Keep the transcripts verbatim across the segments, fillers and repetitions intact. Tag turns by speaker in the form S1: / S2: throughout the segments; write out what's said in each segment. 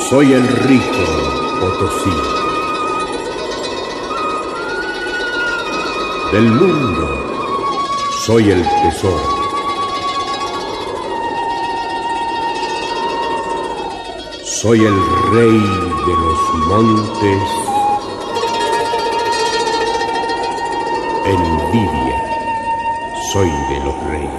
S1: Soy el rico Potosí. Del mundo soy el tesoro. Soy el rey de los montes. Envidia soy de los reyes.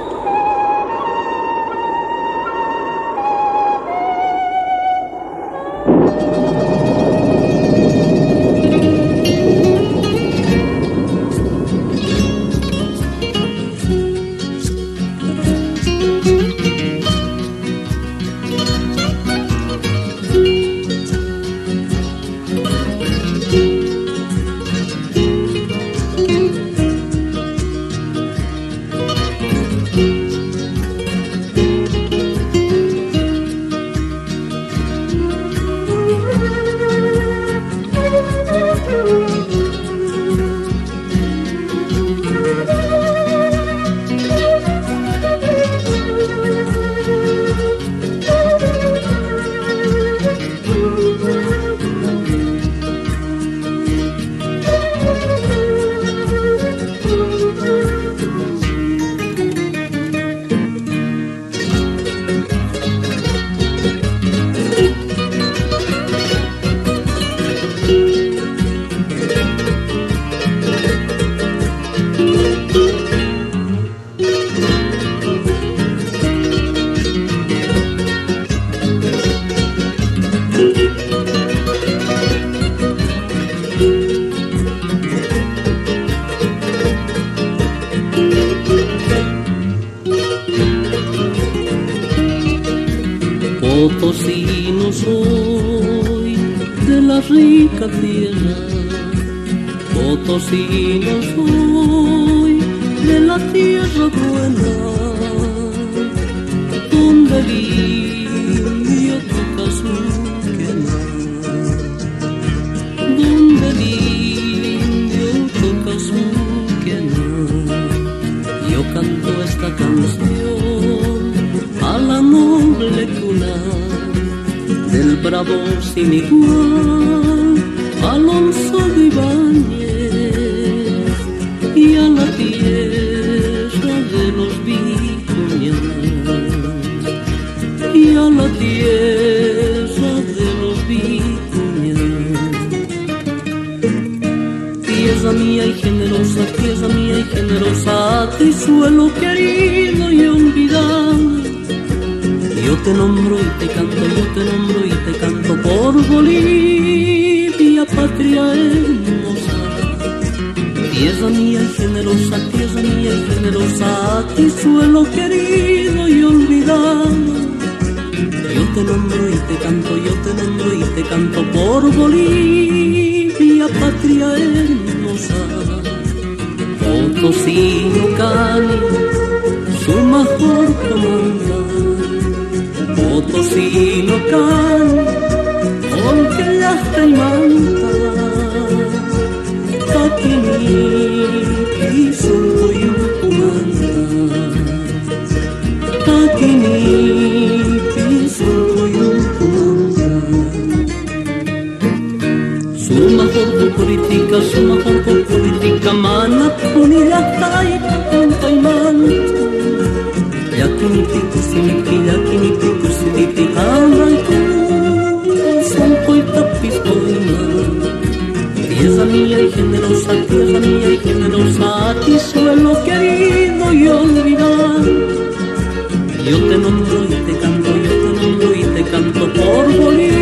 S2: Potosino soy de la rica tierra, Potosino soy de la tierra buena, donde el indio toca su quena, donde el indio toca su quena. Yo canto esta canción a la noble cuna del bravo sin igual Alonso de Ibáñez y a la tierra de los vicuñas, y a la tierra de los vicuñas. Tierra mía y generosa, tierra mía y generosa, ti suelo querido y olvidado. Yo te nombro y te canto, yo te nombro y te canto por Bolivia, patria hermosa. Tierra mía y generosa, tierra mía y generosa, ti suelo querido y olvidado. Yo te nombro y te canto, yo te nombro y te canto por Bolivia, patria hermosa. Potosino Cani, su mejor comanda. Potosino Cani, porque ya está y manta, Taquini y soy un comanda, Taquini y soy un comanda. Su mejor política, su mejor política, mana, unida taita, punta y manta. Yakini piku siniki, yakini piku siniki, hablan tú, son coita pistola. Tierra mía y generosa, tierra mía y generosa, a ti suelo querido y olvidar. Yo te nombro y te canto, yo te nombro y te canto por Bolivia.